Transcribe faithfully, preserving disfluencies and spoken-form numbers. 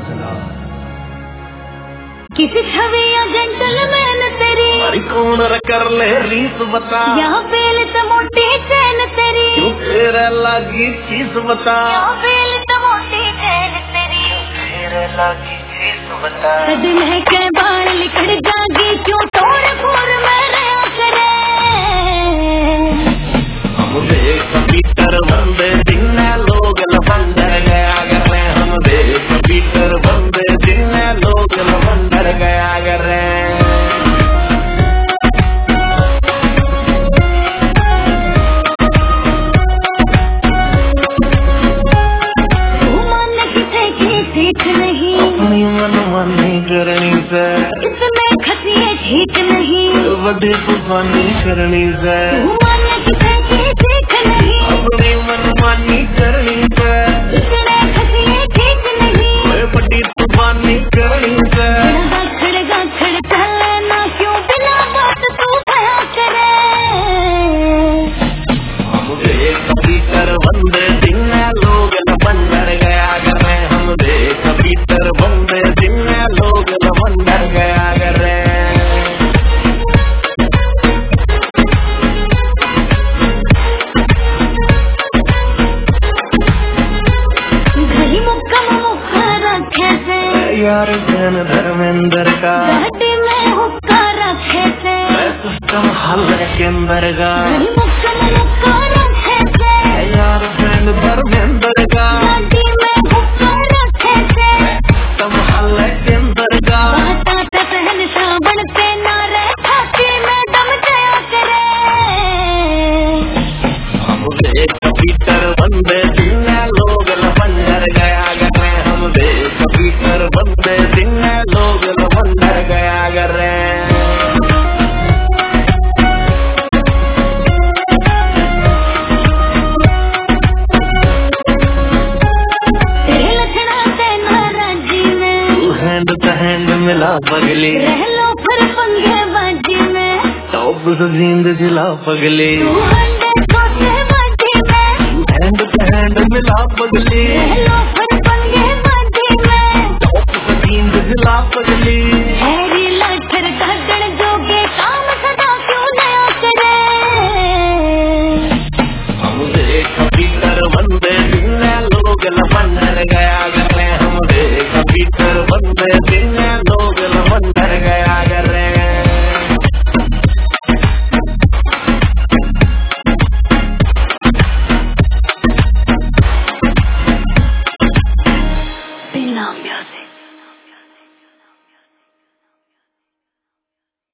किसी छवि या जेंटलमैन तेरी हमारी कौन कर ले रीस बता, यहाँ बेल तो मोटी चैन तेरी, क्यों तेरे लागी चीज बता, यहाँ बेल तो मोटी चैन तेरी, तेरे लागी चीज बता। कदम है के बाल लिखड़ जागी क्यों तोड़ फोड़ मेरे करे, हम देख भीतर बंदे दिन लोग लबंदर गया कर रहे, हम देख भीतर बंदे दिन लोग लबंदर गया कर रहे। अपनी मनमानी करनी से इसमें खसिए ठीक नहीं, बड़ी तूफानी करनी से ठीक नहीं, अपनी मनमानी करनी से इसमें खसिए ठीक नहीं, बड़ी तूफानी करनी से। खड़गा खड़का लेना क्यों बिना बात तू भया करे, हम देख भीतर बंदे दिन लोग लबंदर गया कर रहे, हम देख भीतर बंदे दिन लोग लबंदर गया कर रहे। घड़ी मुक्का मुक्का रखे से यार जन धर्मेंद्र का घाटी में हुक्का रखे से, सिस्टम हल के अंदर का घड़ी मुक्का मुक्का रखे से, यार जन धर्मेंद्र का घाटी में हुक्का रखे से, सिस्टम हल के अंदर का बहता पहन श्रावण पे नारे छाती में दम जया करे, हम देख भीतर बंदे दिन लोग लबंदर गया कर रहे, हम देख भीतर बंदे दिन लोग लबंदर गया कर रहे। तेरे लक्षणा से नाराजी में तू हैंड टू हैंड मिला पगली, रह लो फिर पंगे बाजी में, टॉप से जींद जिला पगली, तू हंडे सोचे बाजी में, हैंड टू हैंड मिला पगली, रह लो फिर